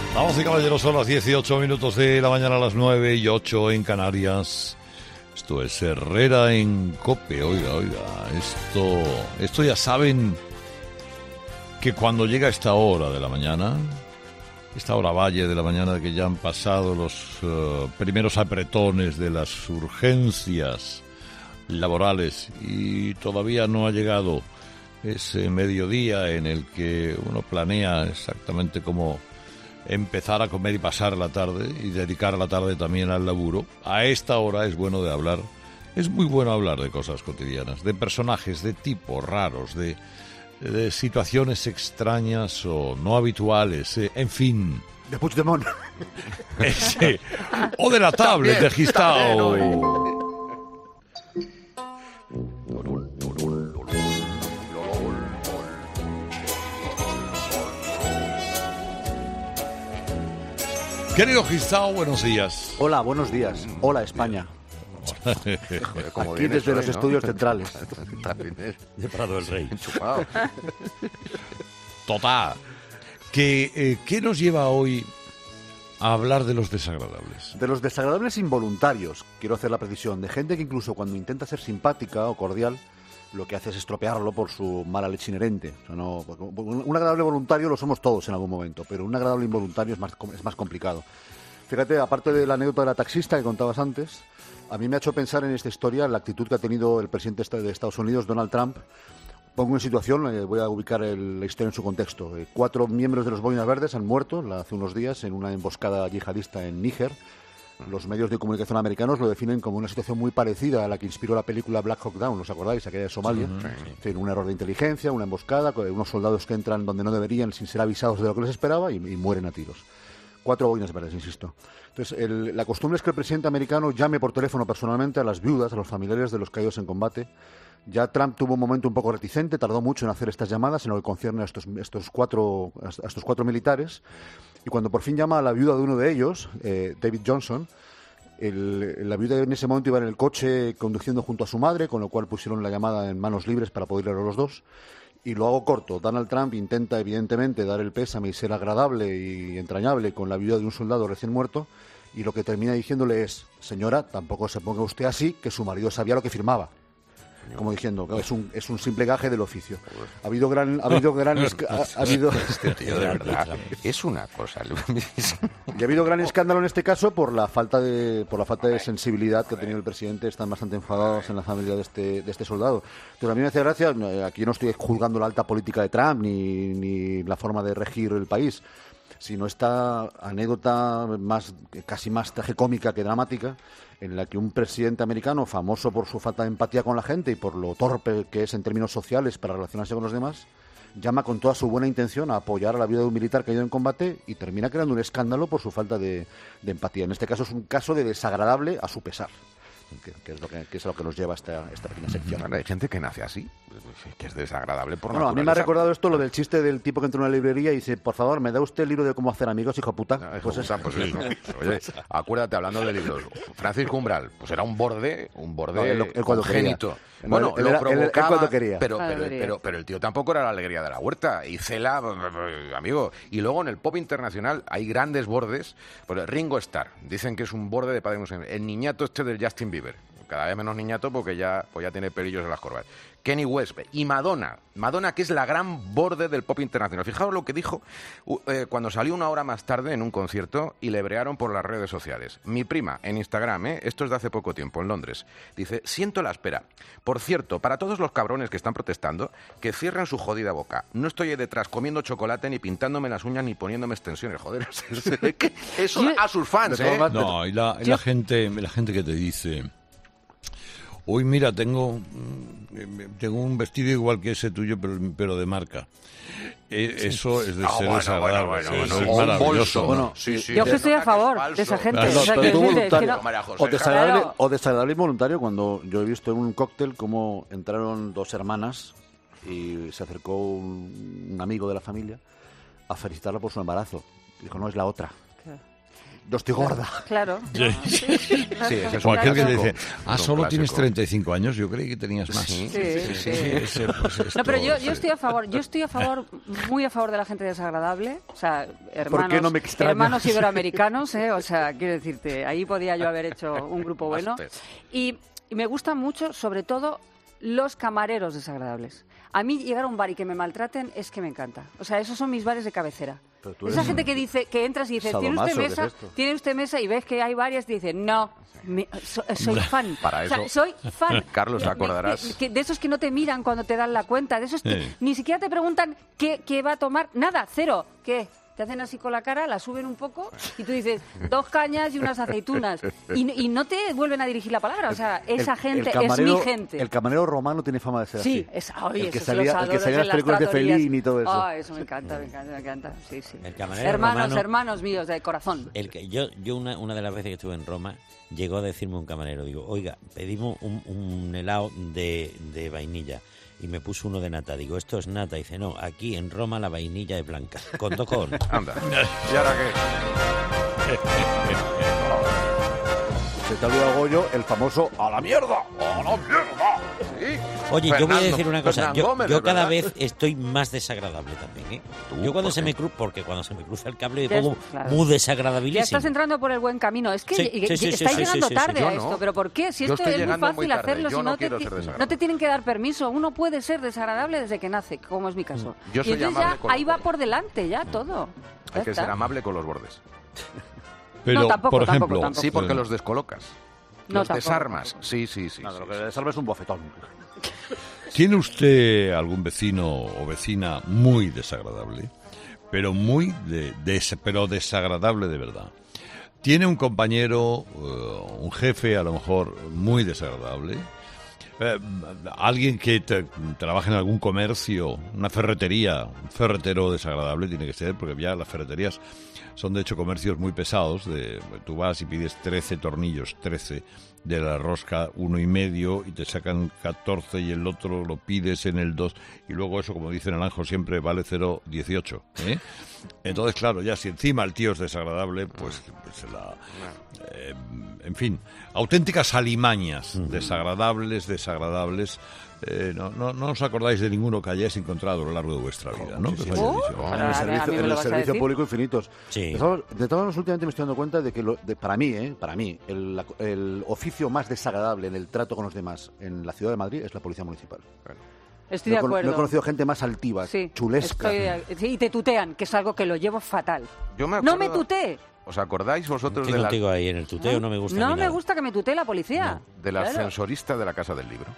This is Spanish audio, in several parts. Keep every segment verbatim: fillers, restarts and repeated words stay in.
Damas y caballeros, son las dieciocho minutos de la mañana, a las nueve y ocho en Canarias. Esto es Herrera en COPE. Oiga, oiga, esto, esto ya saben que cuando llega esta hora de la mañana, esta hora valle de la mañana, que ya han pasado los uh, primeros apretones de las urgencias laborales y todavía no ha llegado ese mediodía en el que uno planea exactamente cómo empezar a comer y pasar la tarde y dedicar la tarde también al laburo. A esta hora es bueno de hablar, es muy bueno hablar de cosas cotidianas, de personajes, de tipos raros, de, de situaciones extrañas o no habituales, eh, en fin. De Puigdemont. Ese, o de la tablet de Gistao. Querido Gistao, buenos días. Hola, buenos días. Hola, España. Joder, aquí desde los hoy, ¿no? Estudios centrales. De Prado del Rey. Total. ¿Qué, eh, ¿Qué nos lleva hoy a hablar de los desagradables? De los desagradables involuntarios, quiero hacer la precisión, de gente que incluso cuando intenta ser simpática o cordial, lo que hace es estropearlo por su mala leche inherente. O sea, no, un agradable voluntario lo somos todos en algún momento, pero un agradable involuntario es más, es más complicado. Fíjate, aparte de la anécdota de la taxista que contabas antes, a mí me ha hecho pensar en esta historia la actitud que ha tenido el presidente de Estados Unidos, Donald Trump. Pongo en situación, eh, voy a ubicar el, la historia en su contexto. Eh, cuatro miembros de los Boinas Verdes han muerto la, hace unos días en una emboscada yihadista en Níger. Los medios de comunicación americanos lo definen como una situación muy parecida a la que inspiró la película Black Hawk Down, ¿os acordáis? Aquella de Somalia. Sí, sí. Un error de inteligencia, una emboscada, unos soldados que entran donde no deberían sin ser avisados de lo que les esperaba y, y mueren a tiros. Cuatro boinas verdes, insisto. Entonces, el, la costumbre es que el presidente americano llame por teléfono personalmente a las viudas, a los familiares de los caídos en combate. Ya Trump tuvo un momento un poco reticente, tardó mucho en hacer estas llamadas en lo que concierne a estos, estos, cuatro, a estos cuatro militares. Y cuando por fin llama a la viuda de uno de ellos, eh, David Johnson, el, la viuda en ese momento iba en el coche conduciendo junto a su madre, con lo cual pusieron la llamada en manos libres para poder ir a los dos. Y lo hago corto. Donald Trump intenta, evidentemente, dar el pésame y ser agradable y entrañable con la viuda de un soldado recién muerto, y lo que termina diciéndole es: señora, tampoco se ponga usted así, que su marido sabía lo que firmaba. Como diciendo, es un, es un simple gaje del oficio. Ha habido gran... Ha habido gran ha, ha habido... Este tío, de verdad, es una cosa. Y ha habido gran escándalo en este caso por la falta de por la falta de sensibilidad que ha tenido el presidente. Están bastante enfadados en la familia de este, de este soldado. Entonces, a mí me hace gracia, aquí no estoy juzgando la alta política de Trump ni, ni la forma de regir el país, sino esta anécdota más casi más tragicómica que dramática, en la que un presidente americano, famoso por su falta de empatía con la gente y por lo torpe que es en términos sociales para relacionarse con los demás, llama con toda su buena intención a apoyar a la vida de un militar caído en combate y termina creando un escándalo por su falta de, de empatía. En este caso es un caso de desagradable a su pesar. Que, que, es lo que, que es lo que nos lleva a esta, esta pequeña sección. Hay gente que nace así, que es desagradable por bueno, naturaleza. A mí me ha recordado esto lo del chiste del tipo que entra en una librería y dice: por favor, ¿me da usted el libro de cómo hacer amigos, hijo puta? No, pues puta, pues eso. Oye, acuérdate, hablando de libros, Francisco Umbral, pues era un borde, un borde no, él, él congénito. Bueno, él, lo él, provocaba, él, él cuando quería. Pero, pero, pero, pero el tío tampoco era la alegría de la huerta. Y Cela, amigo. Y luego en el pop internacional hay grandes bordes. Pues Ringo Starr, dicen que es un borde de padre. El niñato este del Justin Bieber. Cada vez menos niñato porque ya, pues ya tiene pelillos en las corvas. Kenny West y Madonna. Madonna, que es la gran borde del pop internacional. Fijaos lo que dijo eh, cuando salió una hora más tarde en un concierto y le brearon por las redes sociales. Mi prima, en Instagram, ¿eh? Esto es de hace poco tiempo, en Londres, dice: siento la espera. Por cierto, para todos los cabrones que están protestando, que cierren su jodida boca. No estoy ahí detrás comiendo chocolate, ni pintándome las uñas, ni poniéndome extensiones. Joder, eso a sus fans, ¿eh? No, y la, y la gente, la gente que te dice: hoy mira, tengo, tengo un vestido igual que ese tuyo, pero, pero de marca. Eh, eso es de ah, ser bueno, desagradable. Bueno, bueno, es bueno, maravilloso. Bueno, sí, sí, yo que estoy a favor falso. de esa gente. Claro, o sea, pero que tú decir, voluntario, es que no... o, desagradable, claro. o desagradable involuntario, cuando yo he visto en un cóctel cómo entraron dos hermanas y se acercó un, un amigo de la familia a felicitarla por su embarazo. Dijo: no, es la otra. Yo estoy gorda. Claro. Sí. No, sí, sí, Sí, ese es O un aquel que clásico. dice, ah, Es un solo clásico. tienes treinta y cinco años, yo creí que tenías más. Sí, Sí, sí, sí. Ese, pues, esto, No, pero yo, sí. yo estoy a favor, yo estoy a favor, muy a favor de la gente desagradable, o sea, hermanos, qué no me extraña? hermanos iberoamericanos, ¿eh? O sea, quiero decirte, ahí podía yo haber hecho un grupo bueno. Máster. Y, y me gusta mucho, sobre todo, los camareros desagradables. A mí llegar a un bar y que me maltraten es que me encanta. O sea, esos son mis bares de cabecera. Pero tú Esa eres gente un que dice, que entras y dices, ¿tiene usted sadomaso, ¿qué es mesa? esto? ¿Tiene usted mesa? Y ves que hay varias y te dicen, no. Me- so- soy fan. Para O sea, eso- soy fan. Carlos, te De- acordarás. De, que- de esos que no te miran cuando te dan la cuenta, de esos que Sí. ni siquiera te preguntan qué, qué va a tomar, nada, cero. ¿Qué? Te hacen así con la cara, la suben un poco y tú dices, dos cañas y unas aceitunas. Y, y no te vuelven a dirigir la palabra. O sea, esa El- gente el camarero- es mi gente. El camarero romano tiene fama de ser Sí, así. es, ay, el que esos salía, los el que adoro, salía en las las películas de tratorías. Fellini y todo eso. Ah, eso me encanta, me encanta, me encanta. Sí, sí. El camarero hermanos, romano- hermanos míos de corazón. El que, yo yo una, una de las veces que estuve en Roma, llegó a decirme un camarero, digo, oiga, pedimos un, un helado de, de vainilla. Y me puso uno de nata. Digo, ¿esto es nata? Y dice, no, aquí en Roma la vainilla es blanca. Con dos cojones. Anda. ¿Y ahora qué? Se te ha olvidado, Goyo, el famoso ¡a la mierda! ¡A la mierda! Sí. Oye, yo voy a Fernando- decir una cosa. Fernán Yo, Gómez, yo ¿es cada verdad? vez estoy más desagradable también, ¿eh? ¿Tú? Yo cuando ¿Por se qué? me cruza, porque cuando se me cruza el cable me Ya es- pongo claro. muy Ya desagradabilísimo. estás entrando por el buen camino. Es que Sí, y- y- sí, sí, estáis sí, llegando sí, sí, sí. tarde Yo a no. esto. ¿Pero por qué? Si Yo esto estoy es muy llegando fácil muy tarde. hacerlo, Yo si no no, te, quiero ti- ser desagradable. no te tienen que dar permiso. Uno puede ser desagradable desde que nace, como es mi caso. Yo soy y entonces amable ya con ahí los va bordes. por delante, ya todo. Ya Hay que está. ser amable con los bordes. Pero, No, tampoco, por tampoco, ejemplo, tampoco. Sí, porque eh, los descolocas. No, Los tampoco, desarmas. tampoco. Sí, sí, sí. Nada, sí, lo que sí. le salva es un bofetón. ¿tiene usted algún vecino o vecina muy desagradable? Pero muy de, des- pero desagradable de verdad. ¿Tiene un compañero, eh, un jefe a lo mejor muy desagradable? Eh, alguien que te- trabaja en algún comercio, una ferretería, un ferretero desagradable tiene que ser, porque ya las ferreterías son de hecho comercios muy pesados. De, tú vas y pides trece tornillos, trece de la rosca, uno y medio, y te sacan catorce y el otro lo pides en el dos, y luego eso, como dice Naranjo, siempre vale cero coma dieciocho. ¿eh? Entonces, claro, ya si encima el tío es desagradable, pues, pues la... eh, en fin, auténticas alimañas, desagradables, desagradables. Eh, no, no, no os acordáis de ninguno que hayáis encontrado a lo largo de vuestra vida, ¿no? Que os haya Oh, dicho, Pero En a el mí- a servicio, mí me en lo el vas a servicio decir. público infinitos. Sí. De todos, de todos, últimamente me estoy dando cuenta de que, lo- de- para mí, ¿eh? para mí, el, la- el oficio más desagradable en el trato con los demás en la ciudad de Madrid es la policía municipal. Estoy No de he, con- acuerdo. no he conocido gente más altiva, Sí, chulesca. estoy- sí, y te tutean, que es algo que lo llevo fatal. Yo me No acuerdo- me tutee. ¿Os acordáis vosotros Estoy de la, contigo ahí en el tuteo, no me gusta. No a mí me nada. gusta que me tutee la policía. del Claro. ascensorista de la Casa del Libro?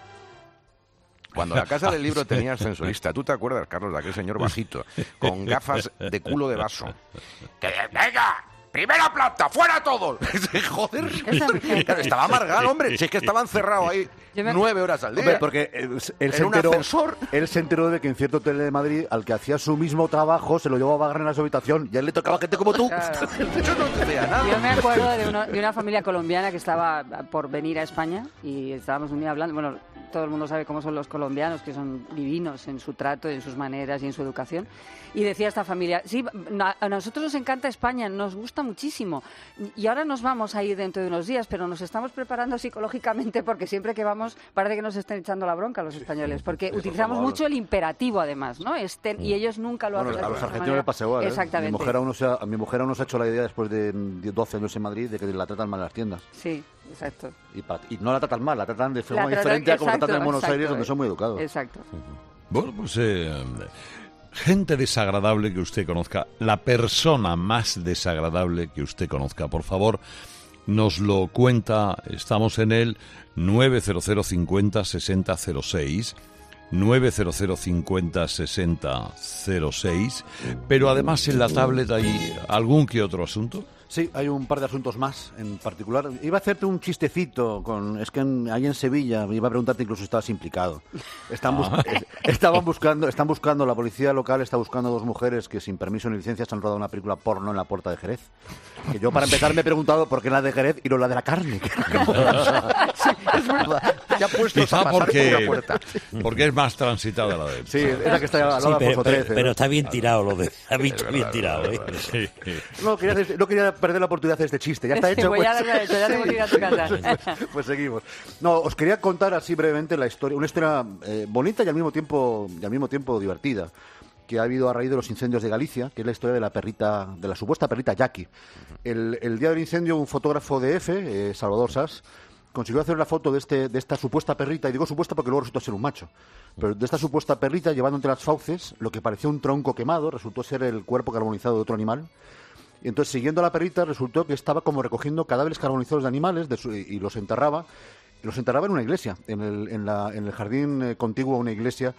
Cuando la Casa del Libro tenía ascensorista, ¿tú te acuerdas, Carlos, de aquel señor bajito, con gafas de culo de vaso? ¡Que venga! ¡Primera planta! ¡Fuera todos! ¡Joder! Esa me encanta. Claro, estaba amargado, hombre. Si es que estaba encerrado ahí Yo me- nueve horas al día. Hombre, porque él, él se En un enteró, ascensor. él se enteró de que en cierto hotel de Madrid, al que hacía su mismo trabajo, se lo llevaba a Wagner a su habitación y a él le tocaba gente como tú. Claro. Yo no te veía nada. Yo me acuerdo de una, de una familia colombiana que estaba por venir a España y estábamos un día hablando, bueno, todo el mundo sabe cómo son los colombianos, que son divinos en su trato, en sus maneras y en su educación. Y decía esta familia, sí, na- a nosotros nos encanta España, nos gusta muchísimo. Y ahora nos vamos a ir dentro de unos días, pero nos estamos preparando psicológicamente porque siempre que vamos parece que nos estén echando la bronca los españoles, porque utilizamos favor. mucho el imperativo además, ¿no? Estén, y ellos nunca lo Bueno, hacen. a de los esa argentinos manera. les pasa igual. ¿eh? Exactamente. Mi mujer, aún no se ha, a mi mujer aún no se ha hecho la idea después de doce años en Madrid de que la tratan mal en las tiendas. Sí, exacto. Y, pa- y no la tratan mal, la tratan de forma La tratan- diferente a como la exacto, tratan en Buenos exacto, Aires, donde son muy educados. Exacto. Bueno, pues eh, gente desagradable que usted conozca, la persona más desagradable que usted conozca, por favor, nos lo cuenta. Estamos en el nueve cero cero cincuenta sesenta cero seis, nueve cero cero cincuenta sesenta cero seis, pero además en la tablet hay algún que otro asunto. Sí, hay un par de asuntos más en particular. Iba a hacerte un chistecito con, es que en- ahí en Sevilla iba a preguntarte incluso si estabas implicado. Están bus- es- estaban buscando, están buscando la policía local está buscando a dos mujeres que sin permiso ni licencia se han rodado una película porno en la Puerta de Jerez. Que yo para empezar me he preguntado por qué la de Jerez y no la de la carne. Es verdad. Ya puestos Quizá a pasar por porque, una puerta. porque es más transitada la de él. Sí, es la que está al lado Sí, de pero, Alfonso pero- trece. pero está bien tirado lo de... Está bien, bien tirado, ¿eh? Sí. No quería, decir- no quería perder la oportunidad de hacer este chiste. Ya está hecho. Pues Pues, ya lo he hecho, ya tengo que ir a tu casa. pues, pues seguimos. No, os quería contar así brevemente la historia, una historia eh, bonita y al mismo tiempo y al mismo tiempo divertida, que ha habido a raíz de los incendios de Galicia, que es la historia de la perrita, de la supuesta perrita Jackie. El, el día del incendio, un fotógrafo de F, eh, Salvador Sas, consiguió hacer una foto de, este, de esta supuesta perrita, y digo supuesta porque luego resultó ser un macho, pero de esta supuesta perrita llevando entre las fauces lo que parecía un tronco quemado, resultó ser el cuerpo carbonizado de otro animal. Y entonces, siguiendo a la perrita, resultó que estaba como recogiendo cadáveres carbonizados de animales de su, y los enterraba, y los enterraba en una iglesia, en el, en la, en el jardín eh, contiguo a una iglesia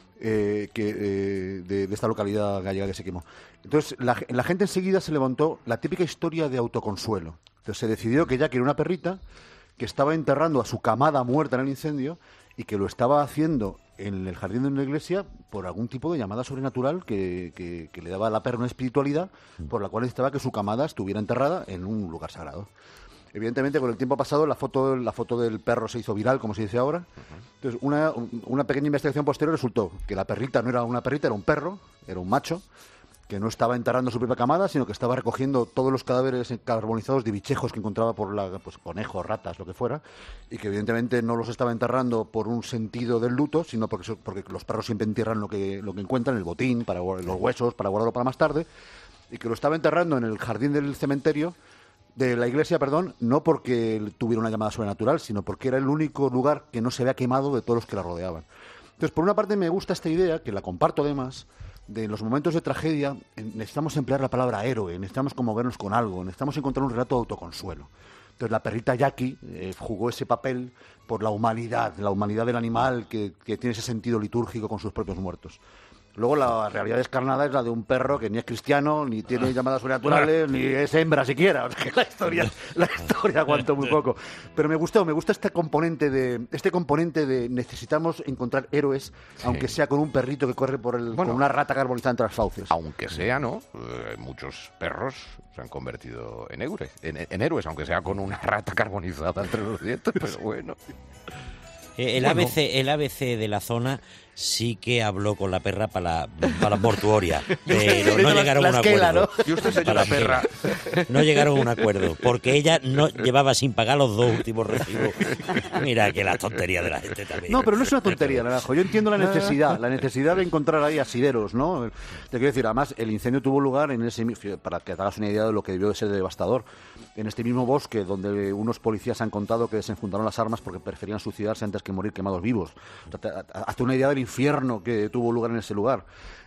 eh, que, eh, de, de esta localidad gallega que se quemó. Entonces, la, la gente enseguida se levantó la típica historia de autoconsuelo. Entonces, se decidió que Jackie era una perrita que estaba enterrando a su camada muerta en el incendio y que lo estaba haciendo en el jardín de una iglesia por algún tipo de llamada sobrenatural que, que, que le daba a la perra una espiritualidad por la cual necesitaba que su camada estuviera enterrada en un lugar sagrado. Evidentemente, con el tiempo pasado, la foto, la foto del perro se hizo viral, como se dice ahora. Entonces, una, una pequeña investigación posterior resultó que la perrita no era una perrita, era un perro, era un macho, que no estaba enterrando su propia camada, sino que estaba recogiendo todos los cadáveres carbonizados de bichejos que encontraba por la, pues, conejos, ratas, lo que fuera, y que evidentemente no los estaba enterrando por un sentido del luto, sino porque, porque los perros siempre entierran lo que, lo que encuentran, el botín, para los huesos, para guardarlo para más tarde, y que lo estaba enterrando en el jardín del cementerio, de la iglesia, perdón, no porque tuviera una llamada sobrenatural, sino porque era el único lugar que no se había quemado de todos los que la rodeaban. Entonces, por una parte me gusta esta idea, que la comparto además, de en los momentos de tragedia necesitamos emplear la palabra héroe, necesitamos conmovernos con algo, necesitamos encontrar un relato de autoconsuelo. Entonces la perrita Jackie eh, jugó ese papel por la humanidad, la humanidad del animal que, que tiene ese sentido litúrgico con sus propios muertos. Luego la realidad descarnada es la de un perro que ni es cristiano, ni tiene llamadas sobrenaturales, ni es hembra siquiera. O sea, que la historia, la historia aguantó muy poco. Pero me gustó, me gusta este componente de, este componente de necesitamos encontrar héroes, sí, aunque sea con un perrito que corre por el, bueno, con una rata carbonizada entre las fauces. Aunque sea, ¿no? Eh, muchos perros se han convertido en héroes, en, en héroes, aunque sea con una rata carbonizada entre los dientes, pero bueno. El, bueno. A B C, el A B C de la zona sí que habló con la perra para la, para la mortuoria, pero no llegaron a un acuerdo. Y usted se echó la perra. No llegaron a un acuerdo, porque ella no llevaba sin pagar los dos últimos recibos. Mira que la tontería de la gente también. No, pero no es una tontería, Naranjo. Yo entiendo la necesidad, la necesidad de encontrar ahí asideros, ¿no? Te quiero decir, además, el incendio tuvo lugar en ese, para que te hagas una idea de lo que debió de ser devastador, en este mismo bosque donde unos policías han contado que desenfundaron las armas porque preferían suicidarse antes que morir quemados vivos. O sea, hazte una idea del infierno que tuvo lugar en ese lugar.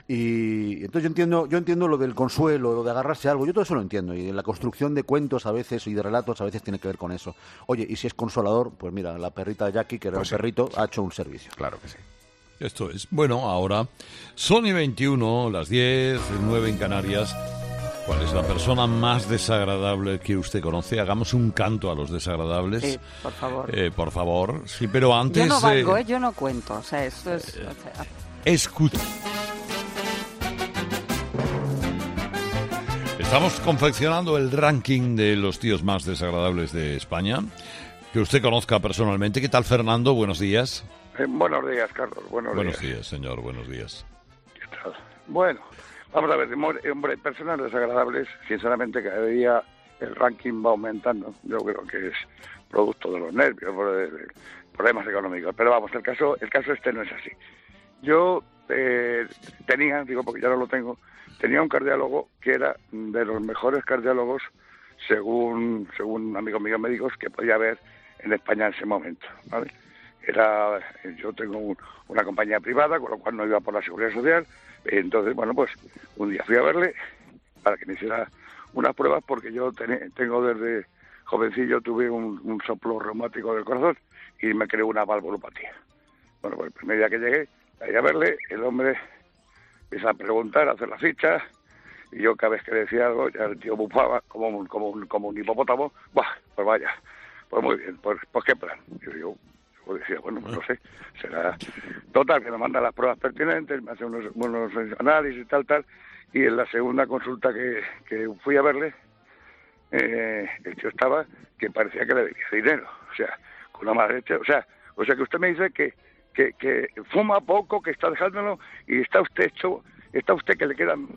Y entonces yo entiendo, yo entiendo lo del consuelo, lo de agarrarse a algo, yo todo eso lo entiendo. Y la construcción de cuentos a veces y de relatos a veces tiene que ver con eso. Oye, y si es consolador, pues mira, la perrita Jackie, que era pues un sí. perrito, ha hecho un servicio. Claro que sí. Esto es. Bueno, ahora, Sony veintiuno, las diez, nueve en Canarias. ¿Cuál es la persona más desagradable que usted conoce? Hagamos un canto a los desagradables. Sí, por favor. Eh, por favor. Sí, pero antes... Yo no valgo, eh, ¿eh? Yo no cuento. O sea, esto es... Eh, o sea... Escucha. Estamos confeccionando el ranking de los tíos más desagradables de España, que usted conozca personalmente. ¿Qué tal, Fernando? Buenos días. Eh, buenos días, Carlos. Buenos, buenos días. días, señor. Buenos días. ¿Qué tal? Bueno... Vamos a ver, hombre, personas desagradables, sinceramente cada día el ranking va aumentando. Yo creo que es producto de los nervios, de problemas económicos. Pero vamos, el caso el caso este no es así. Yo eh, tenía, digo porque ya no lo tengo, tenía un cardiólogo que era de los mejores cardiólogos, según según amigos míos médicos, que podía haber en España en ese momento, ¿vale? Era, yo tengo un, una compañía privada, con lo cual no iba por la Seguridad Social. Entonces, bueno, pues un día fui a verle para que me hiciera unas pruebas, porque yo ten, tengo desde jovencillo, tuve un, un soplo reumático del corazón y me creó una valvulopatía. Bueno, pues el primer día que llegué, ahí a verle, el hombre empieza a preguntar, a hacer la ficha, y yo cada vez que decía algo, ya el tío bufaba como un, como un, como un hipopótamo. Buah, pues vaya, pues muy bien, pues, pues qué plan. Yo digo, Pues decía, bueno, pues no sé, será total, que me manda las pruebas pertinentes, me hace unos, unos análisis y tal, tal, y en la segunda consulta que, que fui a verle, eh, el tío estaba que parecía que le debía dinero, o sea, con una mala leche, o sea, o sea que usted me dice que, que, que fuma poco, que está dejándolo, y está usted hecho, está usted que le quedan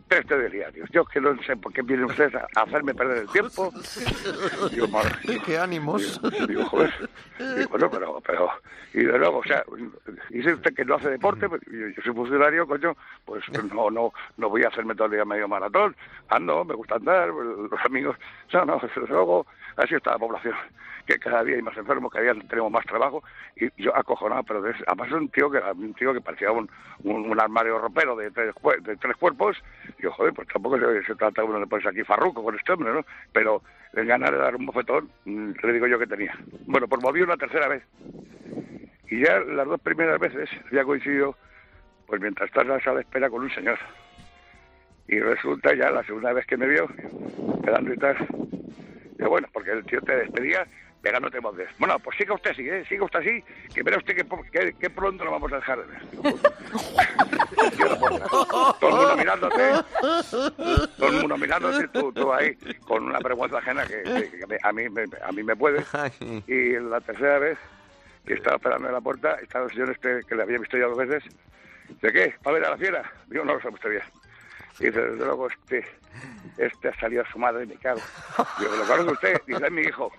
tres telediarios. Yo que no sé por qué vienen ustedes a hacerme perder el tiempo. Digo, madre, digo, ¡Qué ánimos! Digo, digo, joder. Digo, bueno, pero, pero... Y de luego, o sea, dice usted que no hace deporte, pues, yo, yo soy funcionario, coño, pues no no no voy a hacerme todo el día medio maratón. Ando, me gusta andar, los amigos... No, no, desde luego, así está la población, que cada día hay más enfermos, cada día tenemos más trabajo, y yo acojonado, pero de, además es un tío que un tío que parecía un, un, un armario ropero de tres, de tres cuerpos. Yo, joder, pues tampoco se, se trata uno de ponerse aquí farruco con este hombre, ¿no? Pero le ganas de dar un bofetón, le digo yo que tenía. Bueno, pues volví una tercera vez. Y ya las dos primeras veces ya coincidió, pues mientras estás en la sala de espera con un señor. Y resulta ya la segunda vez que me vio, quedando y tal, yo, bueno, porque el tío te despedía pegándote voces. Bueno, pues siga usted así, ¿eh? Siga usted así, que verá usted que, que, que pronto lo vamos a dejar de ver. Yo no puedo. Todo el mundo mirándote, todo el mundo mirándote, tú, tú ahí, con una vergüenza ajena que, que, que a, mí, me, a mí me puede. Y la tercera vez que estaba esperando en la puerta, estaba el señor este que le había visto ya dos veces. ¿De qué? ¿Va a ver a la fiera? Digo, no lo sé usted bien. Y dice, desde luego, este, este ha salido a su madre y me cago. Digo, ¿lo conoce usted? Dice, es mi hijo.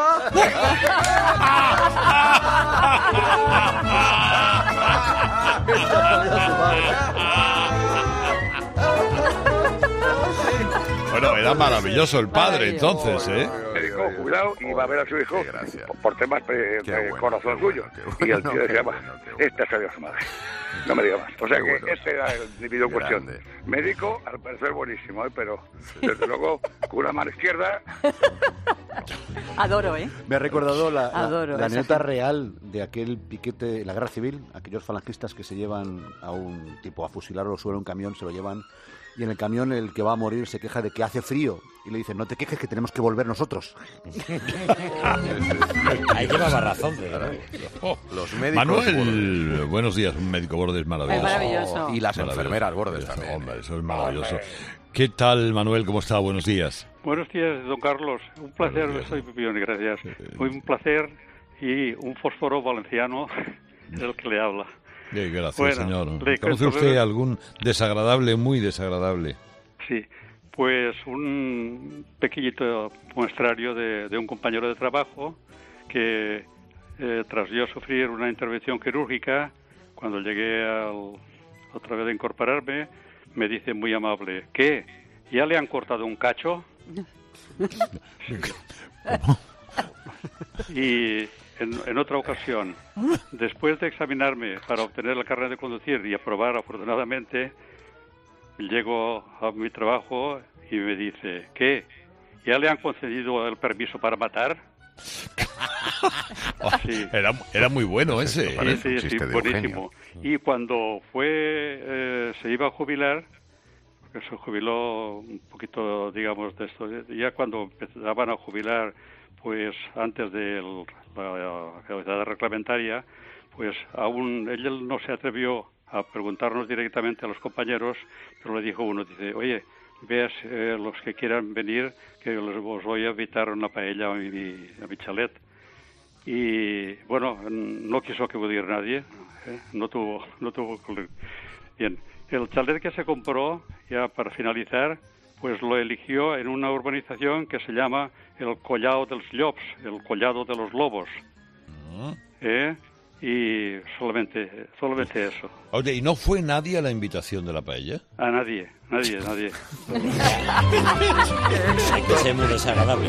Bueno, era maravilloso el padre, entonces, ¿eh? Me dijo, cuidado, y va a ver a su hijo por, por temas de bueno, corazón suyo. Y el tío decía, bueno, este ha salido a su madre. No me diga más. O sea que bueno, este era el individuo en cuestión. Médico, al parecer buenísimo, ¿eh? Pero desde luego, con una mano izquierda... Adoro, ¿eh? Me ha recordado la, la, Adoro la anécdota gente. real de aquel piquete, la guerra civil, aquellos falangistas que se llevan a un tipo a fusilarlo, suben a un camión, se lo llevan, y en el camión el que va a morir se queja de que hace frío, y le dicen, no te quejes que tenemos que volver nosotros. Ahí llevaba razón, de verdad. Oh, Los médicos Manuel, bordes. buenos días, un médico borde es maravilloso. Es maravilloso. Y las Maravilloso. enfermeras bordes también. Hombre, eso es maravilloso. ¿Qué tal, Manuel? ¿Cómo está? Buenos días. Buenos días, don Carlos. Un placer, Buenos días. soy Pipión, gracias. Muy un placer y un fósforo valenciano es el que le habla. Bien, gracias, Bueno, señor. le ¿Conoce cuento usted breve- algún desagradable, muy desagradable? Sí, pues un pequeñito muestrario de, de un compañero de trabajo que eh, tras yo sufrir una intervención quirúrgica, cuando llegué al, otra vez a incorporarme, me dice muy amable, ¿qué? ¿Ya le han cortado un cacho? Y en, en otra ocasión, después de examinarme para obtener la carnet de conducir y aprobar afortunadamente, llego a mi trabajo y me dice, ¿qué? ¿Ya le han concedido el permiso para matar? Sí. Era, era muy bueno ese. Sí, parece un sí, sí, chiste de buenísimo. Y cuando fue, eh, se iba a jubilar, que se jubiló un poquito, digamos, de esto, ya cuando empezaban a jubilar, pues antes de el- la, la edad reglamentaria, pues aún él no se atrevió a preguntarnos directamente a los compañeros, pero le dijo uno, dice, oye, veas eh, los que quieran venir, que les, os voy a invitar una paella a mi, a mi chalet. Y bueno, no quiso que pudiera nadie, ¿eh? no tuvo, no tuvo. Bien, el chalet que se compró, ya para finalizar, pues lo eligió en una urbanización que se llama el Collado dels Llops, el Collado de los Lobos, ¿eh? Y solamente, solamente eso. Oye, ¿y no fue nadie a la invitación de la paella? A nadie, nadie, nadie. Hay que ser muy desagradable.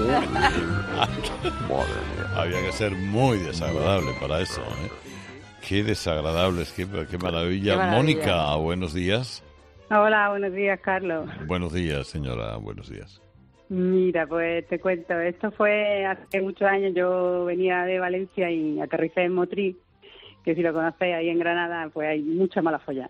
Había que ser muy desagradable para eso, ¿eh? Qué desagradables, qué, qué maravilla. Qué maravilla. Mónica, buenos días. Hola, buenos días, Carlos. Buenos días, señora, buenos días. Mira, pues te cuento, esto fue hace muchos años, yo venía de Valencia y aterricé en Motril, que si lo conocéis ahí en Granada, pues hay mucha mala folla.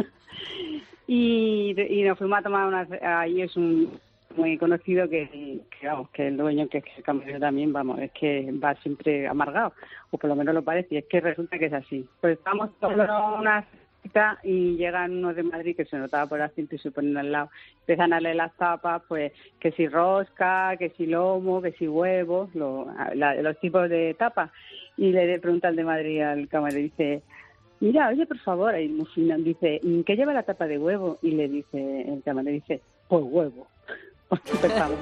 y, y nos fuimos a tomar una... Ahí es un muy conocido que, que vamos, que el dueño, que es el camarero también, vamos, es que va siempre amargado, o por lo menos lo parece, y es que resulta que es así. Pues estamos tomando una cita y llegan unos de Madrid que se notaba por el acento y se ponen al lado. Empiezan a leer las tapas, pues que si rosca, que si lomo, que si huevos, lo, la, los tipos de tapas. Y le pregunta al de Madrid al camarero, dice, mira, oye, por favor, y muy fino, dice, ¿qué lleva la tapa de huevo? Y le dice, el camarero dice, pues huevo. Empezamos.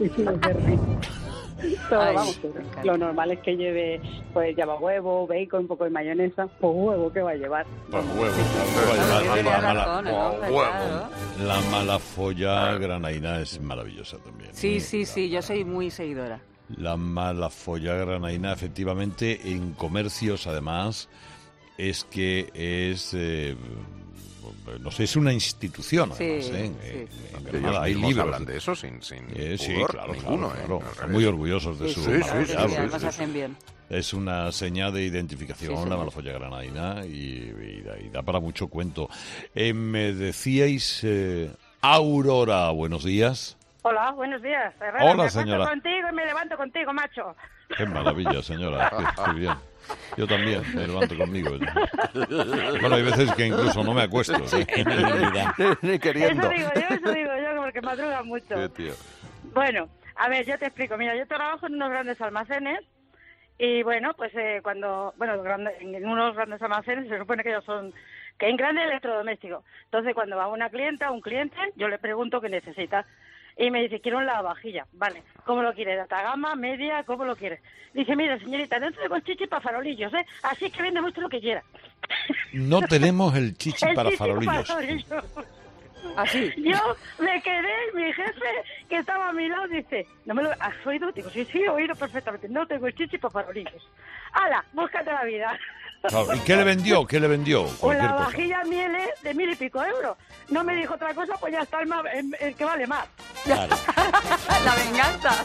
Todo, Ay, vamos, lo normal es que lleve, pues lleva huevo, bacon, un poco de mayonesa, pues huevo, ¿qué va a llevar? Pues huevo, Claro, la, tiene la, la, razón, el hombre, claro. la malafolla granaína es maravillosa también. Sí, ¿eh? sí, sí, yo soy muy seguidora. La malafolla granaína, efectivamente, en comercios, además, es que es... Eh, no sé, es una institución, además, Sí, ¿eh? En- sí. en- en Ellos Granada hay mismos libros. hablan de eso sin, sin Eh, sí, pudor claro, ninguno, claro, ¿eh? claro. Al Están revés. muy orgullosos de Sí, su sí, malafolla, sí, pues, además es- hacen bien. Es una señal de identificación, Sí, sí. la malafolla granaína, y, y da, y da para mucho cuento. Eh, me decíais, eh, Aurora, buenos días. Hola, buenos días. Herrera, Hola, me acuesto señora. contigo y me levanto contigo, macho. Qué maravilla, señora, qué, qué bien. Yo también, me levanto conmigo. Bueno, hay veces que incluso no me acuesto. ¿eh? Ni queriendo. Eso digo yo, eso digo yo, porque madruga mucho. Qué tío. Bueno, a ver, yo te explico. Mira, yo trabajo en unos grandes almacenes y, bueno, pues eh, cuando... Bueno, grande- en unos grandes almacenes se supone que ellos son... que hay grandes electrodomésticos. Entonces, cuando va una clienta, un cliente, yo le pregunto qué necesita. Y me dice, quiero un lavavajilla. Vale, ¿cómo lo quieres? ¿Alta gama, media? ¿Cómo lo quieres? Dice, mira, señorita, dentro de con chichi para farolillos, ¿eh? Así que vende mucho lo que quiera. No tenemos el chichi El para chichi farolillos. farolillos. Así. Yo me quedé, mi jefe, que estaba a mi lado, dice, ¿no me lo has oído? Digo, sí, sí, he oído perfectamente. No tengo el chichi para farolillos. ¡Hala! Búscate la vida. Claro, ¿y qué le vendió? ¿Qué le vendió? Cualquier Una cosa. vajilla mieles de mil y pico euros. No me dijo otra cosa, pues ya está el, más, el, el que vale más. Claro. La venganza.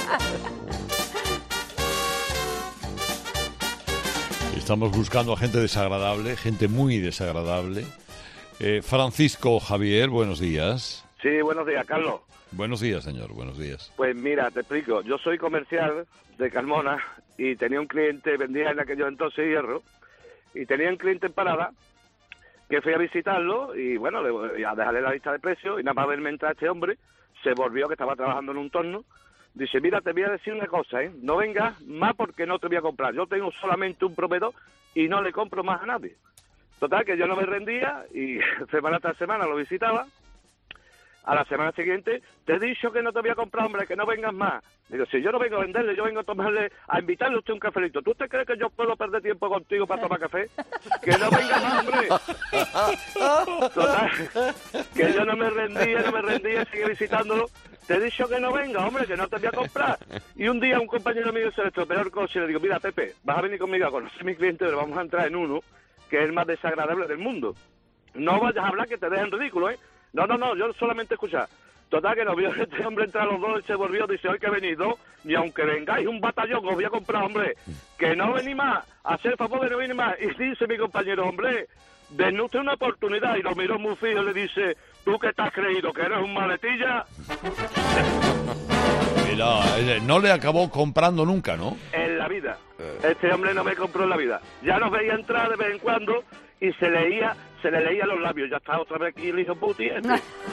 Estamos buscando a gente desagradable, gente muy desagradable. Eh, Francisco Javier, buenos días. Sí, buenos días, Carlos. Buenos días, señor, buenos días. Pues mira, te explico. Yo soy comercial de Carmona y tenía un cliente, vendía en aquellos entonces hierro, y tenía un cliente en parada que fui a visitarlo y, bueno, le voy a dejarle la lista de precios y nada más verme entrar este hombre, se volvió, que estaba trabajando en un torno, dice, mira, te voy a decir una cosa, ¿eh? No vengas más porque no te voy a comprar. Yo tengo solamente un proveedor y no le compro más a nadie. Total, que yo no me rendía y semana tras semana lo visitaba. A la semana siguiente, te he dicho que no te voy a comprar, hombre, que no vengas más. Digo, si yo no vengo a venderle, yo vengo a tomarle, a invitarle a usted un cafelito. ¿Tú te crees que yo puedo perder tiempo contigo para tomar café? Que no vengas más, hombre. Total, que yo no me rendía, no me rendía, seguía visitándolo. Te he dicho que no venga, hombre, que no te voy a comprar. Y un día un compañero mío se le estropeó el coche y le digo, mira, Pepe, vas a venir conmigo a conocer a mi cliente, pero vamos a entrar en uno que es el más desagradable del mundo. No vayas a hablar que te dejen ridículo, ¿eh? No, no, no, yo solamente escuchar. Total, que nos vio este hombre entrar los dos y se volvió, dice, hoy que venís dos, ni aunque vengáis un batallón os voy a comprar, hombre, que no venís más, hacer el favor de no venir más. Y dice mi compañero, hombre, denme usted una oportunidad, y lo miró muy fijo y le dice, ¿tú qué te has creído, que eres un maletilla? Mira, eh, no le acabó comprando nunca, ¿no? En la vida. Este hombre no me compró en la vida. Ya nos veía entrar de vez en cuando y se leía, se le leía los labios. Ya está otra vez aquí el hijo puti este.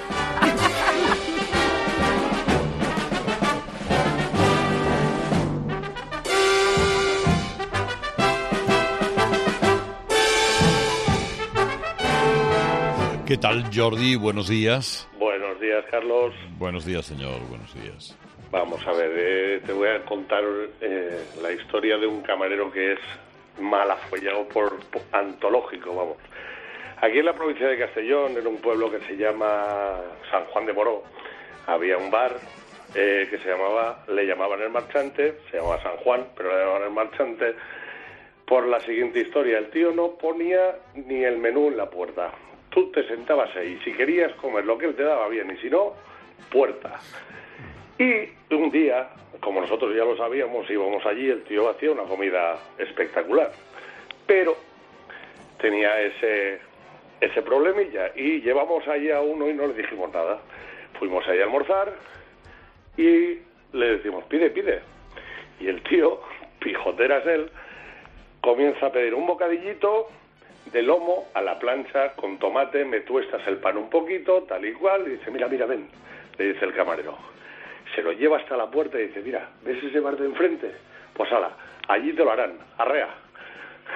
¿Qué tal, Jordi? Buenos días. Buenos días, Carlos. Buenos días, señor, buenos días. Vamos a ver, eh, te voy a contar eh, la historia de un camarero que es malafollado por, por antológico, vamos. Aquí en la provincia de Castellón, en un pueblo que se llama San Juan de Moró, había un bar eh, que se llamaba, le llamaban El Marchante, se llamaba San Juan, pero le llamaban El Marchante, por la siguiente historia. El tío no ponía ni el menú en la puerta. Tú te sentabas ahí, si querías comer lo que él te daba bien, y si no, puerta. Y un día, como nosotros ya lo sabíamos, íbamos allí, el tío hacía una comida espectacular. Pero tenía ese, ese problemilla, y llevamos allí a uno y no le dijimos nada. Fuimos allí a almorzar y le decimos, pide, pide. Y el tío, pijoteras él, comienza a pedir un bocadillito de lomo a la plancha con tomate, me tuestas el pan un poquito, tal y cual, y dice, mira, mira, ven, le dice el camarero. Se lo lleva hasta la puerta y dice, mira, ¿ves ese bar de enfrente? Pues ala, allí te lo harán, arrea.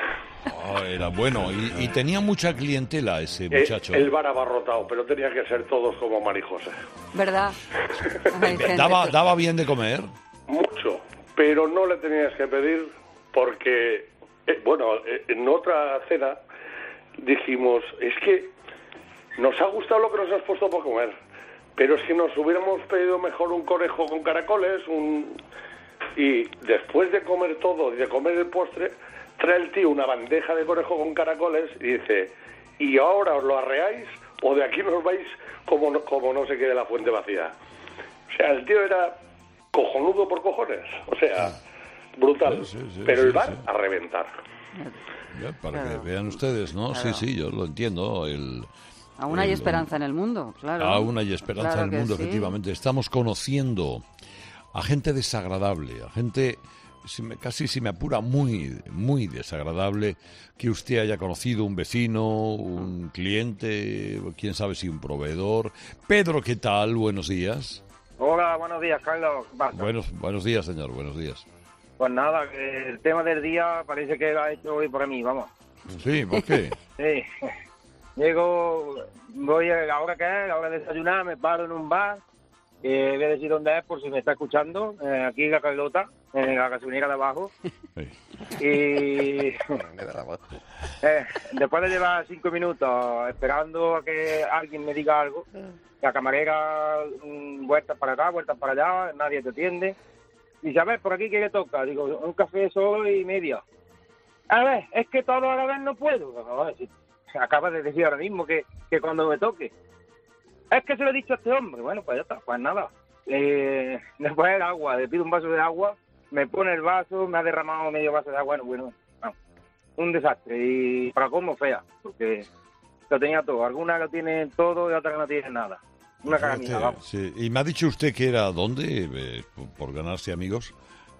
Oh, era bueno. Y, y tenía mucha clientela ese muchacho. El, el bar abarrotado, pero tenía que ser todos como Marijose. ¿Verdad? Ay, ¿Daba, ¿Daba bien de comer? Mucho, pero no le tenías que pedir porque, eh, bueno, eh, en otra cena dijimos, es que nos ha gustado lo que nos has puesto por comer, pero es que nos hubiéramos pedido mejor un conejo con caracoles, un... y después de comer todo y de comer el postre, trae el tío una bandeja de conejo con caracoles y dice, ¿y ahora os lo arreáis o de aquí nos vais como no, como no se quede la fuente vacía? O sea, el tío era cojonudo por cojones, o sea, brutal, sí, sí, sí, pero sí, el bar sí. a reventar. Ya, para Claro. que vean ustedes, ¿no? Claro. Sí, sí, yo lo entiendo. El, Aún hay el- esperanza en el mundo, claro. Aún hay esperanza Claro en el que mundo, sí. efectivamente. Estamos conociendo a gente desagradable, a gente, si me- casi si me apura, muy, muy desagradable, que usted haya conocido un vecino, un cliente, quién sabe si un proveedor. Pedro, ¿qué tal? Buenos días. Hola, buenos días, Carlos. ¿Qué pasa? Buenos, buenos días, señor, buenos días. Pues nada, que el tema del día parece que lo ha hecho hoy por mí, vamos. Sí, ¿por qué? Sí. Llego, voy a la hora que es, la hora de desayunar, me paro en un bar, eh, voy a decir dónde es por si me está escuchando, eh, aquí en la Carlota, en la gasolinera de abajo. Sí. Y eh, después de llevar cinco minutos esperando a que alguien me diga algo, la camarera, mm, vueltas para acá, vueltas para allá, nadie te atiende. Dice, a ver, ¿por aquí qué le toca? Digo, un café solo y medio. A ver, es que todo a la vez no puedo. No, si acabas de decir ahora mismo que, que cuando me toque. Es que se lo he dicho a este hombre. Bueno, pues ya está, pues nada. Eh, después el agua, le pido un vaso de agua, me pone el vaso, me ha derramado medio vaso de agua. Bueno, bueno, no, un desastre. Y para cómo fea, porque lo tenía todo. Algunas lo tienen todo y otras no tienen nada. Una caramina, Fíjate, vamos. sí. ¿Y me ha dicho usted que era dónde? Eh, por, por ganarse amigos.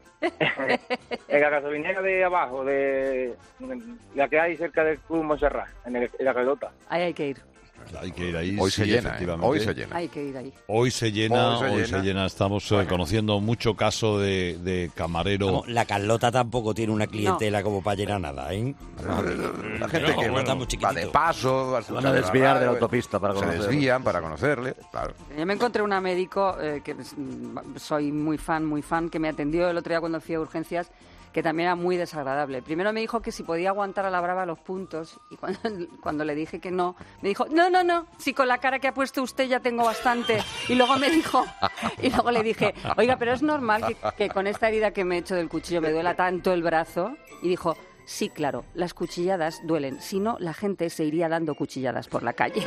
En la gasolinera de abajo, de la que hay cerca del Club Montserrat, en, el, en la Carlota. Ahí hay que ir. Hay que ir ahí. Hoy sí, se llena, ¿eh? efectivamente. Hoy se llena. Hay que ir ahí. Hoy se llena, Hoy se hoy llena. se llena. Estamos eh, conociendo mucho caso de, de camarero. Vamos, la Carlota tampoco tiene una clientela como para llenar nada, ¿eh? La gente No, que no, está muy va chiquitito. de paso, va Se van a desviar de la autopista para se conocerle. desvían para conocerle, claro. Yo me encontré una médico, eh, que mm, soy muy fan, muy fan, que me atendió el otro día cuando fui a urgencias, que también era muy desagradable. Primero me dijo que si podía aguantar a la brava los puntos, y cuando, cuando le dije que no, me dijo, no, no, no, si con la cara que ha puesto usted ya tengo bastante. Y luego me dijo, y luego le dije, oiga, pero es normal que, que con esta herida que me he hecho del cuchillo me duela tanto el brazo. Y dijo, sí, claro, las cuchilladas duelen, si no la gente se iría dando cuchilladas por la calle.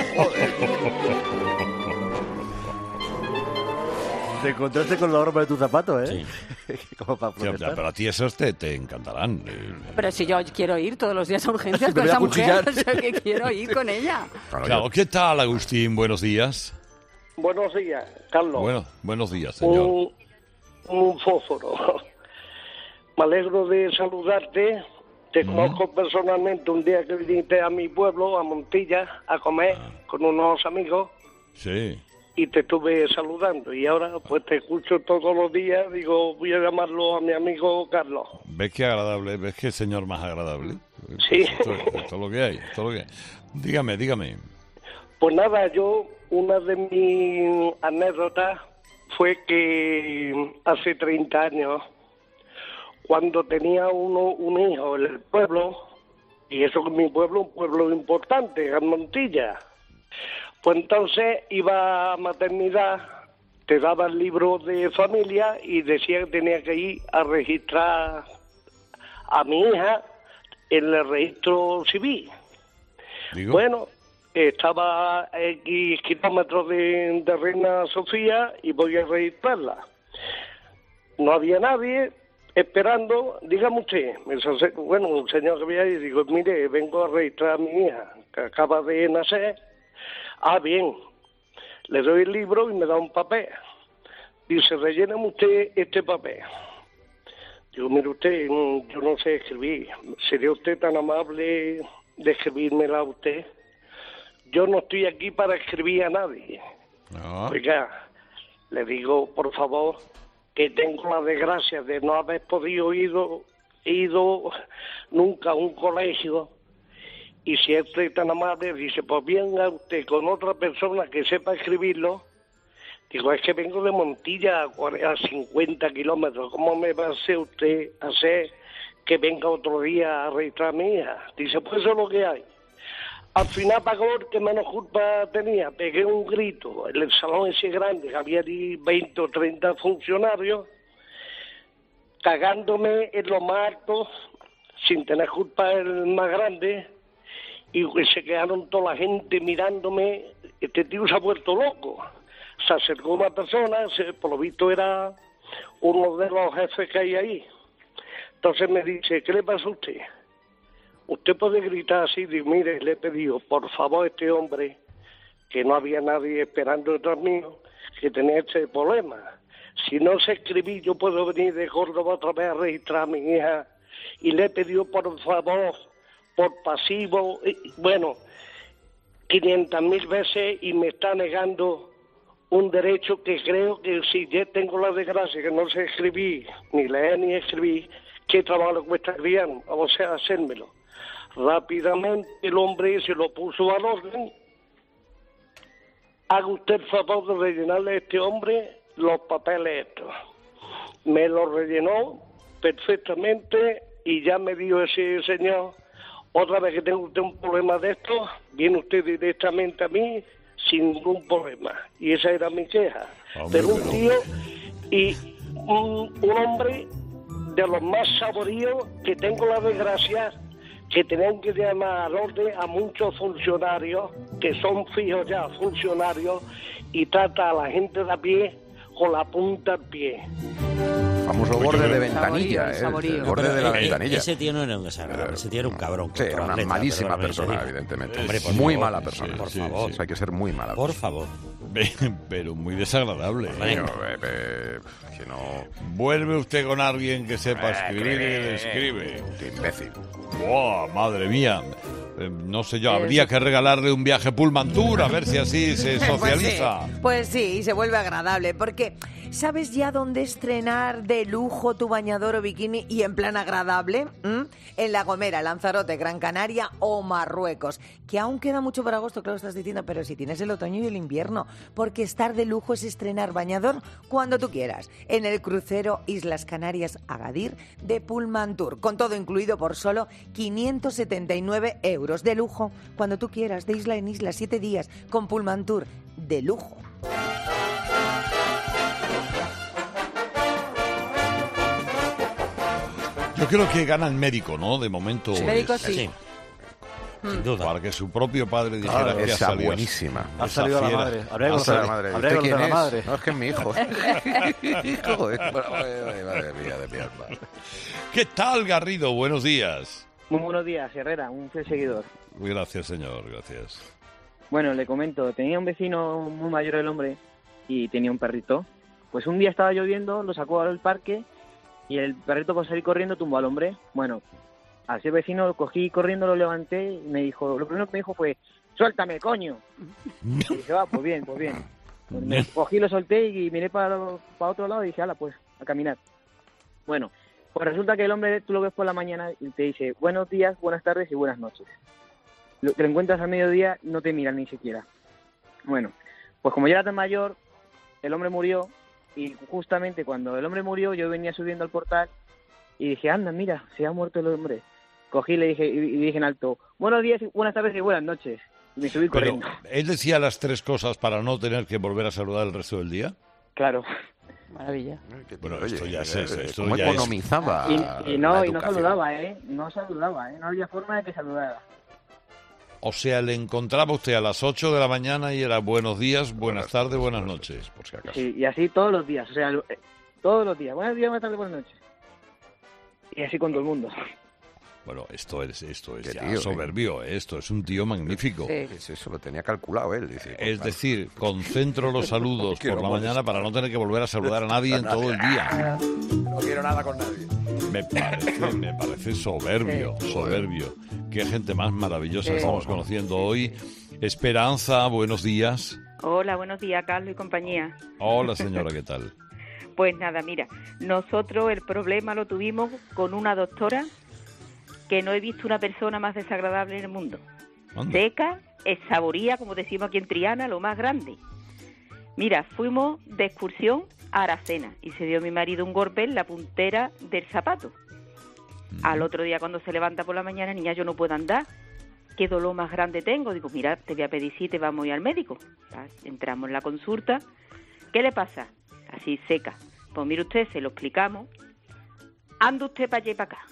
Te encontraste con la broma de tu zapato, ¿eh? Sí. Como para Sí, protestar. pero a ti esas te, te encantarán. eh. Pero si yo quiero ir todos los días a urgencias Me con voy a esa mujer, cuchillar. o sea, que quiero ir con ella. Claro, Claro, yo- ¿qué tal, Agustín? Buenos días. Buenos días, Carlos. Bueno, buenos días, señor. un, un fósforo. Me alegro de saludarte. Te conozco personalmente un día que viniste a mi pueblo, a Montilla, a comer con unos amigos Sí. y te estuve saludando. Y ahora pues te escucho todos los días. Digo, voy a llamarlo a mi amigo Carlos. ¿Ves qué agradable? ¿Ves qué señor más agradable? Sí. Esto, esto es lo que hay, esto es lo que hay. Dígame, dígame. Pues nada, yo, una de mis anécdotas fue que hace treinta años, cuando tenía uno un hijo en el pueblo, y eso que mi pueblo, un pueblo importante, en Montilla, pues entonces iba a maternidad, te daba el libro de familia y decía que tenía que ir a registrar a mi hija en el registro civil. Digo. Bueno, estaba a X kilómetros de, de Reina Sofía y voy a registrarla. No había nadie esperando. Dígame usted, me dice, bueno, un señor que veía y digo, mire, vengo a registrar a mi hija, que acaba de nacer. Ah, bien. Le doy el libro y me da un papel. Dice, relléname usted este papel. Digo, mire usted, yo no sé escribir. ¿Sería usted tan amable de escribírmela a usted? Yo no estoy aquí para escribir a nadie. No. Oiga, le digo, por favor, que tengo la desgracia de no haber podido ir ido nunca a un colegio. Y si usted tan amable, dice, pues venga usted con otra persona que sepa escribirlo. Digo, es que vengo de Montilla a cincuenta kilómetros. ¿Cómo me va a hacer usted hacer que venga otro día a registrar a mi hija? Dice, pues eso es lo que hay. Al final pagó el que menos culpa tenía. Pegué un grito en el salón ese grande, que había allí veinte o treinta funcionarios, cagándome en lo más alto, sin tener culpa el más grande, y se quedaron toda la gente mirándome. Este tío se ha vuelto loco. Se acercó una persona, se, por lo visto era uno de los jefes que hay ahí. Entonces me dice, ¿qué le pasa a usted? Usted puede gritar así, digo, mire, le he pedido, por favor, a este hombre, que no había nadie esperando detrás mío, que tenía este problema. Si no sé escribir, yo puedo venir de Córdoba otra vez a registrar a mi hija. Y le he pedido, por favor, por pasivo, y, bueno, quinientas mil veces, y me está negando un derecho que creo que si yo tengo la desgracia que no sé escribir, ni leer ni escribir, ¿qué trabajo le cuesta criar? O sea, hacérmelo. Rápidamente el hombre se lo puso al orden. Haga usted el favor de rellenarle a este hombre los papeles estos. Me lo rellenó perfectamente y ya me dijo ese señor, otra vez que tenga usted un problema de esto, viene usted directamente a mí sin ningún problema. Y esa era mi queja. Hombre, pero un pero... tío y un, un hombre de los más saboríos, que tengo la desgracia que tienen que llamar al orden a muchos funcionarios que son fijos ya funcionarios, y trata a la gente de a pie con la punta al pie. Famoso Uy, borde qué de bueno. ventanilla, Saborío, ¿eh? El saborío. borde de la Eh, ventanilla. Ese tío no era un desagradable, ese tío era un cabrón. Sí, era una Letra, malísima perdóname, persona, te digo. evidentemente. Hombre, por muy favor, mala persona. por Sí, favor. sí, hay que ser muy mala Por persona. favor. Pero muy desagradable. Coño, eh, eh, que no... Vuelve usted con alguien que sepa Eh, escribir y que- que le escribe. Qué imbécil. ¡Wow! Madre mía. Eh, no sé yo, Eh, habría sí. que regalarle un viaje Pullman Tour a ver si así se socializa. Pues sí, pues sí, y se vuelve agradable, porque ¿sabes ya dónde estrenar de lujo tu bañador o bikini y en plan agradable? ¿Mm? En La Gomera, Lanzarote, Gran Canaria o Marruecos. Que aún queda mucho para agosto, claro, estás diciendo, pero si tienes el otoño y el invierno, porque estar de lujo es estrenar bañador cuando tú quieras. En el crucero Islas Canarias Agadir de Pullman Tour, con todo incluido por solo quinientos setenta y nueve euros. De lujo, cuando tú quieras, de isla en isla, siete días, con Pullman Tour, de lujo. Yo creo que gana el médico, ¿no? De momento. Sí. Médico es- sí. Sí. Sin duda. Para que su propio padre dijera Claro, que ha esa salido. buenísima. Ha Esa salido la fiera. madre. Habría que Ah, conocer la madre. habría ¿Usted que conocer quién a la es? madre. No, es que es mi hijo. Joder, madre madre mía de mi alma. ¿Qué tal, Garrido? Buenos días. Muy buenos días, Herrera, un fiel seguidor. Gracias, señor, gracias. Bueno, le comento, tenía un vecino muy mayor el hombre y tenía un perrito. Pues un día estaba lloviendo, lo sacó al parque y el perrito por salir corriendo tumbó al hombre. Bueno, así el vecino lo cogí corriendo, lo levanté y me dijo, lo primero que me dijo fue, suéltame, coño. Y dije, va, pues bien, pues bien. Pues me cogí, lo solté y miré para, para otro lado y dije, ala, pues, a caminar. Bueno, pues resulta que el hombre, tú lo ves por la mañana y te dice, buenos días, buenas tardes y buenas noches. Lo, te lo encuentras a mediodía, no te miran ni siquiera. Bueno, pues como ya era tan mayor, el hombre murió y justamente cuando el hombre murió yo venía subiendo al portal y dije, anda, mira, se ha muerto el hombre. Cogí y le dije, y dije en alto, buenos días, buenas tardes y buenas noches. Y me subí Pero, corriendo. ¿él decía las tres cosas para no tener que volver a saludar el resto del día? Claro. Maravilla. Bueno, esto ya es, eh, esto ¿cómo ya es- economizaba Y, y no, la y no educación? saludaba, ¿eh? No saludaba, ¿eh? No había forma de que saludara. O sea, le encontraba usted a las ocho de la mañana y era buenos días, buenas tardes, buenas noches. Por si acaso. Sí, y así todos los días, o sea, lo- eh, todos los días. Buenos días, buenas tardes, buenas noches. Y así con todo el mundo. Bueno, esto es, esto es Qué ya tío, ¿eh? soberbio, ¿eh? Esto es un tío magnífico. Sí. Es eso, lo tenía calculado él. Dice, Es pues, decir, concentro los saludos Quiero por la molestar. mañana para no tener que volver a saludar a nadie en todo el día. no quiero nada con nadie. Me parece, me parece soberbio, soberbio. Qué gente más maravillosa Sí. estamos conociendo hoy. Esperanza, buenos días. Hola, buenos días, Carlos y compañía. Hola, señora, ¿qué tal? Pues nada, mira, nosotros el problema lo tuvimos con una doctora que no he visto una persona más desagradable en el mundo. Anda. Seca, saboría, como decimos aquí en Triana, lo más grande. Mira, fuimos de excursión a Aracena y se dio mi marido un golpe en la puntera del zapato. Al otro día cuando se levanta por la mañana, niña, yo no puedo andar. ¿Qué dolor más grande tengo? Digo, mira, te voy a pedir si te vamos a ir al médico. Entramos en la consulta. ¿Qué le pasa? Así seca. Pues mire usted, se lo explicamos. Anda usted para allá y para acá.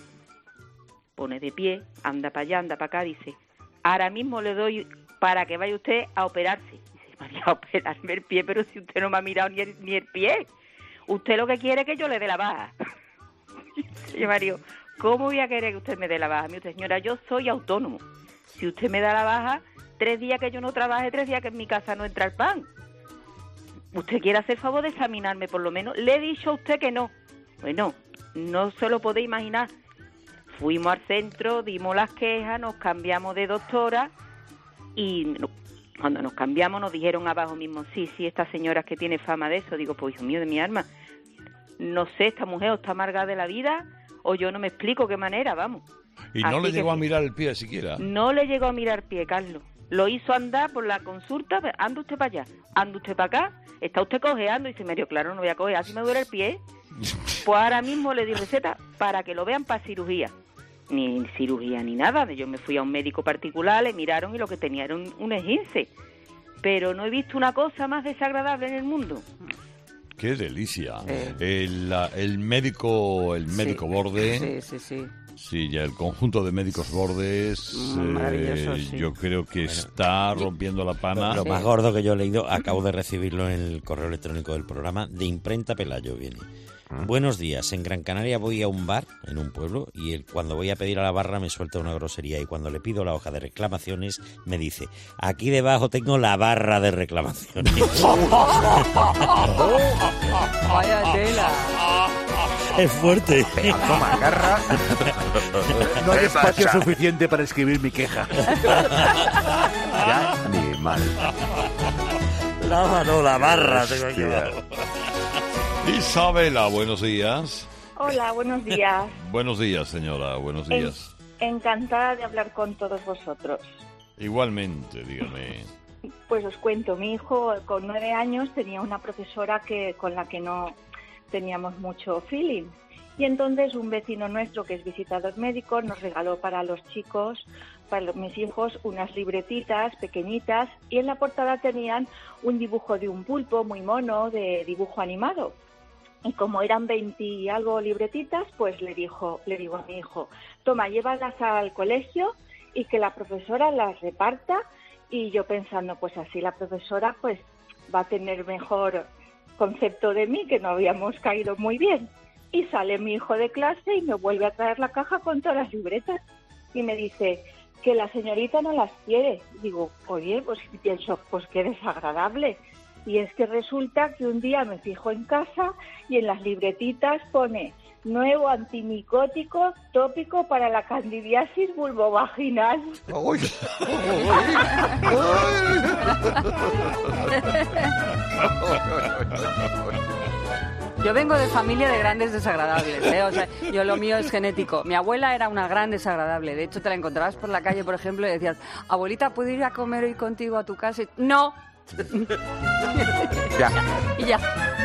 Pone de pie, anda para allá, anda para acá, dice, ahora mismo le doy para que vaya usted a operarse. Dice, María, a operarme el pie, pero si usted no me ha mirado ni el, ni el pie. Usted lo que quiere es que yo le dé la baja. Dice Mario, ¿cómo voy a querer que usted me dé la baja? Mire usted, señora, yo soy autónomo. Si usted me da la baja, tres días que yo no trabaje, tres días que en mi casa no entra el pan. ¿Usted quiere hacer favor de examinarme por lo menos? Le he dicho a usted que no. Bueno, no se lo puede imaginar. Fuimos al centro, dimos las quejas, nos cambiamos de doctora y no, cuando nos cambiamos nos dijeron abajo mismo, sí, sí, esta señora es que tiene fama de eso. Digo, pues hijo mío de mi alma, no sé, esta mujer o está amargada de la vida o yo no me explico qué manera, vamos. Y no Así le que llegó a sí. mirar el pie siquiera. No le llegó a mirar pie, Carlos. Lo hizo andar por la consulta, anda usted para allá, anda usted para acá, está usted cojeando y se me dio, claro, no voy a cojear, si me duele el pie. Pues ahora mismo le di receta para que lo vean para cirugía. Ni cirugía ni nada, yo me fui a un médico particular, le miraron y lo que tenía era un, un esguince. Pero no he visto una cosa más desagradable en el mundo. ¡Qué delicia! Eh. El, la- el médico el médico Sí. borde... Sí, sí, sí. Sí, ya el conjunto de médicos bordes, Mm, maravilloso, eh, sí. yo creo que está rompiendo la pana. Lo más gordo que yo he leído, acabo de recibirlo en el correo electrónico del programa, de Imprenta Pelayo viene. Buenos días, en Gran Canaria voy a un bar en un pueblo y el, cuando voy a pedir a la barra me suelta una grosería y cuando le pido la hoja de reclamaciones me dice, aquí debajo tengo la barra de reclamaciones. Vaya tela. Es fuerte. Macarra. No hay ¿Qué espacio pasa? suficiente para escribir mi queja. Ya ni mal. La mano, la barra tengo aquí Hostia. abajo. Isabela, buenos días. Hola, buenos días. Buenos días, señora, buenos En- días. encantada de hablar con todos vosotros. Igualmente, dígame. Pues os cuento, mi hijo con nueve años tenía una profesora que con la que no teníamos mucho feeling. Y entonces un vecino nuestro que es visitador médico nos regaló para los chicos, para los- mis hijos, unas libretitas pequeñitas y en la portada tenían un dibujo de un pulpo muy mono de dibujo animado. Y como eran veinte y algo libretitas, pues le dijo, le digo a mi hijo, toma, llévalas al colegio y que la profesora las reparta. Y yo pensando, pues así la profesora pues va a tener mejor concepto de mí, que no habíamos caído muy bien. Y sale mi hijo de clase y me vuelve a traer la caja con todas las libretas. Y me dice que la señorita no las quiere. Digo, oye, pues pienso, pues qué desagradable. Y es que resulta que un día me fijo en casa y en las libretitas pone nuevo antimicótico tópico para la candidiasis vulvovaginal. Yo vengo de familia de grandes desagradables, ¿eh? O sea, yo lo mío es genético. Mi abuela era una gran desagradable. De hecho, te la encontrabas por la calle, por ejemplo, y decías, abuelita, ¿puedo ir a comer hoy contigo a tu casa? Y, no. Ya. Y ya.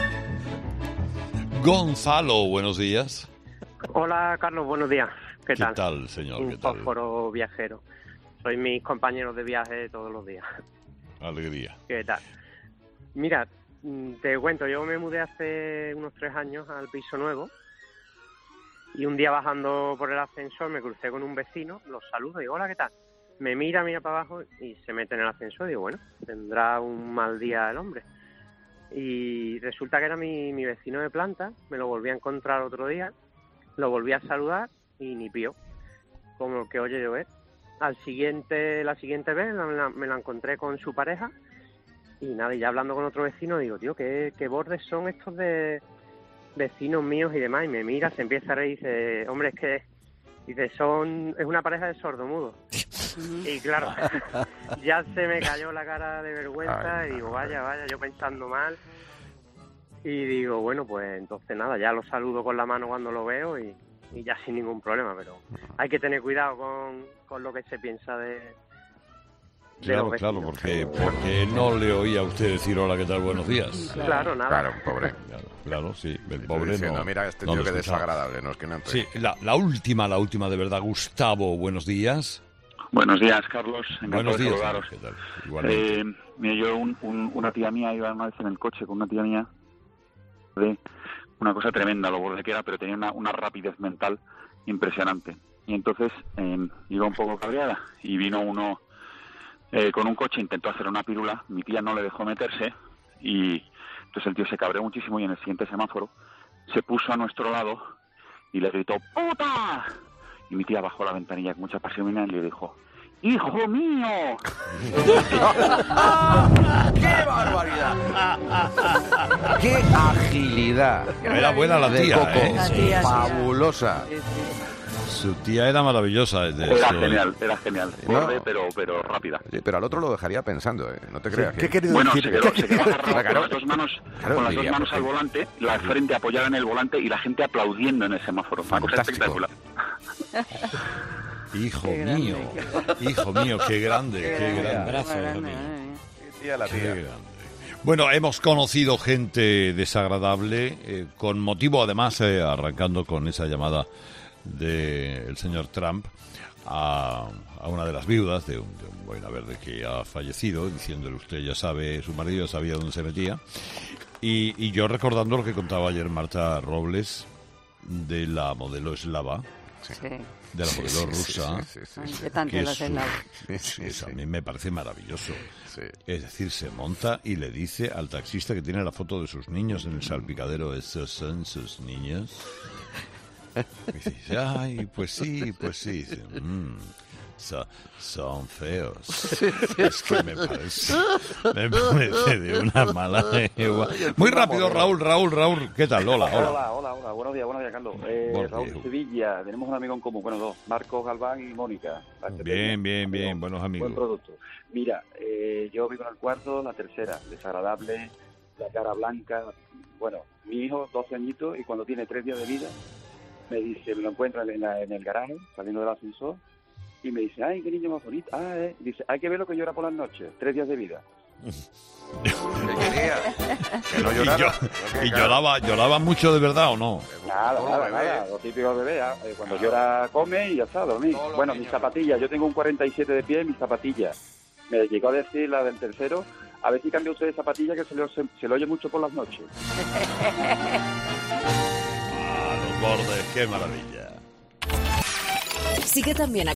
Gonzalo, buenos días. Hola, Carlos, buenos días. ¿Qué, ¿Qué tal? tal, señor? Un ¿Qué tal? fósforo viajero. Soy mis compañeros de viaje todos los días. Alegría. ¿Qué tal? Mira, mm, te cuento, yo me mudé hace unos tres años al piso nuevo y un día bajando por el ascensor me crucé con un vecino, los saludo y digo, hola, ¿qué tal? Me mira, mira para abajo y se mete en el ascensor y digo, bueno, tendrá un mal día el hombre. Y resulta que era mi, mi vecino de planta, me lo volví a encontrar otro día, lo volví a saludar y ni pío, como que oye llover. Al siguiente, la siguiente vez me la, me la encontré con su pareja y nada, y ya hablando con otro vecino digo, tío, ¿qué, qué bordes son estos de vecinos míos y demás? Y me mira, se empieza a reír y dice, hombre, es que dice, son, es una pareja de sordomudos. Y claro, ya se me cayó la cara de vergüenza y digo, vaya, vaya, yo pensando mal. Y digo, bueno, pues entonces nada, ya lo saludo con la mano cuando lo veo y, y ya sin ningún problema, pero hay que tener cuidado con, con lo que se piensa de... de Claro, los claro, vecinos. porque, porque no le oía a usted decir hola, ¿qué tal? Buenos días. Claro, nada. Claro, pobre. Claro, claro, sí, el Estoy pobre diciendo, no. mira, este no tío lo que escuchaba. desagradable, no es que no entre. Sí, la, la última, la última de verdad, Gustavo, buenos días. Buenos días, Carlos. Encantado Buenos de días. saludaros. ¿Qué tal? Igualmente. Eh, mira, yo, un, un- una tía mía, iba una vez en el coche con una tía mía, de una cosa tremenda, lo borde que era, pero tenía una, una rapidez mental impresionante. Y entonces eh, iba un poco cabreada y vino uno eh, con un coche, intentó hacer una pirula, mi tía no le dejó meterse y entonces el tío se cabreó muchísimo y en el siguiente semáforo se puso a nuestro lado y le gritó ¡puta! Y mi tía bajó la ventanilla con mucha pasión y le dijo ¡hijo mío! ¡Qué barbaridad! ¡Qué agilidad! Era buena la De tía, Coco. ¿eh? La tía, sí. Fabulosa. Su tía era maravillosa. De Era eso. genial, era genial. No. Borde, pero, pero rápida. Sí, pero al otro lo dejaría pensando, ¿eh? No te creas. ¿Qué que... querido Bueno, decir? se quedó, se quedó agarrado Claro. con las dos manos, Claro, con las dos diría, manos pues, al sí. volante, la frente apoyada en el volante y la gente aplaudiendo en el semáforo. Una cosa Fantástico. espectacular. Hijo Qué grande, mío, hijo mío, qué grande, qué grande. Abrazo, hijo Grande, mío. madre mía. Tía, la Qué tía. grande. Bueno, hemos conocido gente desagradable, eh, con motivo además, eh, arrancando con esa llamada del señor Trump a, a una de las viudas de un, de un Boina Verde que ha fallecido, diciéndole usted ya sabe, su marido ya sabía dónde se metía. Y, y yo recordando lo que contaba ayer Marta Robles de la modelo eslava, Sí. de la Sí, modelo sí, rusa. sí, sí, sí, Ay, sí. qué tanto que las es helado. Sí, sí, Eso sí. a mí me parece maravilloso. Sí. Es decir, se monta y le dice al taxista que tiene la foto de sus niños en el salpicadero, esos son sus niños. Y dice, ay, pues sí, pues sí. Dice, "Mm, so- son feos. Es que me parece, me parece de una mala legua. Muy rápido, Raúl, Raúl, Raúl. ¿Qué tal? Hola, hola. Hola, hola, hola. Buenos días, buenos días, Carlos. Eh, Buenos Raúl días. de Sevilla. Tenemos un amigo en común, bueno, dos. Marcos Galván y Mónica. Bien, bien, bien, buenos Buen amigos. producto. Mira, eh, yo vivo en el cuarto, la tercera, desagradable, la cara blanca. Bueno, mi hijo, doce añitos, y cuando tiene tres días de vida, me dice, me lo encuentra en, la- en el garaje, saliendo del ascensor, y me dice, ay, qué niño más bonito. Ah, eh. Dice, hay que ver lo que llora por las noches, tres días de vida. ¿Qué quería? Que no Y, llorara. yo- y lloraba, lloraba mucho de verdad o no. Nada, Todos nada, los bebés. nada, lo típico del bebé, ah, eh, cuando llora come y ya está, dormir. Todos los Bueno, niños. mis zapatillas, yo tengo un cuarenta y siete de pie, mis zapatillas. Me llegó a decir la del tercero, a ver si cambia usted de zapatilla que se le, se, se le oye mucho por las noches. Ah, los bordes, qué maravilla. Sigue también a